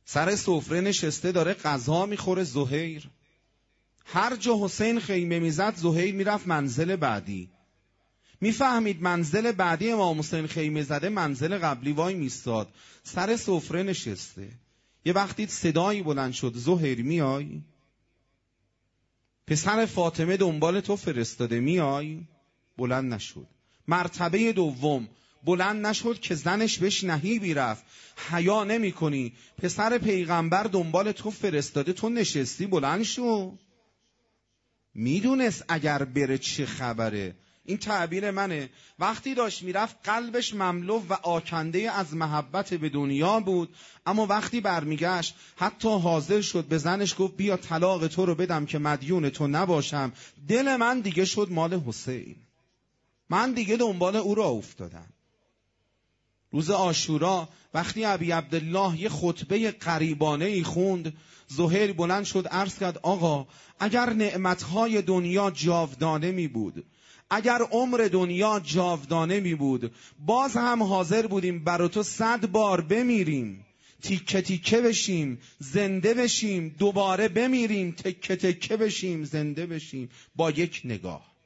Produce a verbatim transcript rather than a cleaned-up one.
سر سفره نشسته داره غذا میخوره زهیر. هر جا حسین خیمه میزد زهیر میرفت منزل بعدی. میفهمید منزل بعدی امام حسین خیمه زده منزل قبلی وای میستاد. سر سفره نشسته. یه وقتی صدایی بلند شد زهیر میای؟ پسر فاطمه دنبال تو فرستاده میای؟ بلند نشد. مرتبه دوم بلند نشد که زنش بهش نهیبی رفت. حیا نمی کنی؟ پسر پیغمبر دنبال تو فرستاده تو نشستی بلند شو. میدونست اگر بره چه خبره. این تعبیر منه. وقتی داشت میرفت قلبش مملو و آکنده از محبت به دنیا بود، اما وقتی برمیگشت حتی حاضر شد به زنش گفت بیا طلاق تو رو بدم که مدیون تو نباشم. دل من دیگه شد مال حسین. من دیگه دنبال او را افتادم. روز عاشورا وقتی ابی عبدالله یه خطبه غریبانه ای خوند، زهیر بلند شد عرض کرد آقا اگر نعمتهای دنیا جاودانه می بود، اگر عمر دنیا جاودانه می بود، باز هم حاضر بودیم برای تو صد بار بمیریم، تیکه تیکه بشیم زنده بشیم، دوباره بمیریم تکه تکه بشیم زنده بشیم، با یک نگاه.